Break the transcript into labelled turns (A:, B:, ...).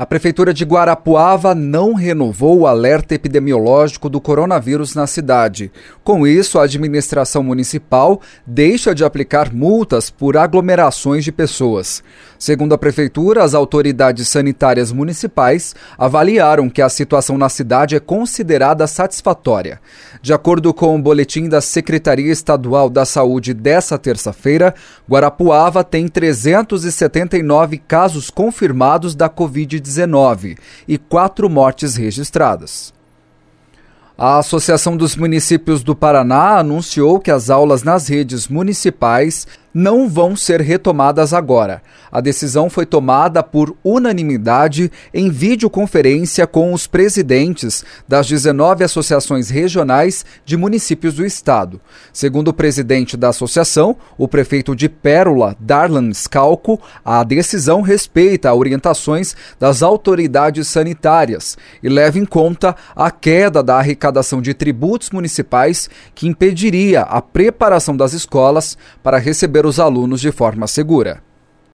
A: A Prefeitura de Guarapuava não renovou o alerta epidemiológico do coronavírus na cidade. Com isso, a administração municipal deixa de aplicar multas por aglomerações de pessoas. Segundo a Prefeitura, as autoridades sanitárias municipais avaliaram que a situação na cidade é considerada satisfatória. De acordo com o boletim da Secretaria Estadual da Saúde dessa terça-feira, Guarapuava tem 379 casos confirmados da Covid-19 e 4 mortes registradas. A Associação dos Municípios do Paraná anunciou que as aulas nas redes municipais não vão ser retomadas agora. A decisão foi tomada por unanimidade em videoconferência com os presidentes das 19 associações regionais de municípios do estado. Segundo o presidente da associação, o prefeito de Pérola, Darlan Scalco, a decisão respeita orientações das autoridades sanitárias e leva em conta a queda da arrecadação de tributos municipais que impediria a preparação das escolas para receber os alunos de forma segura.